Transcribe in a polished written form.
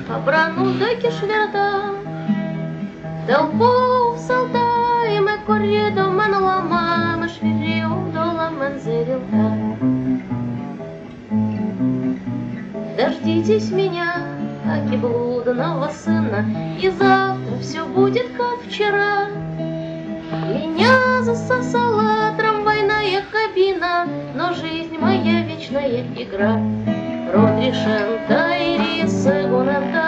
обранута кишверта, толпу в солдай, мы коридо манлама, мы швирил дола манзерилта. Дождитесь меня, аки блудного сына, и завтра все будет как вчера. Меня засосала трамвайная кабина, но жизнь моя вечная игра. Родришен тайри сегунен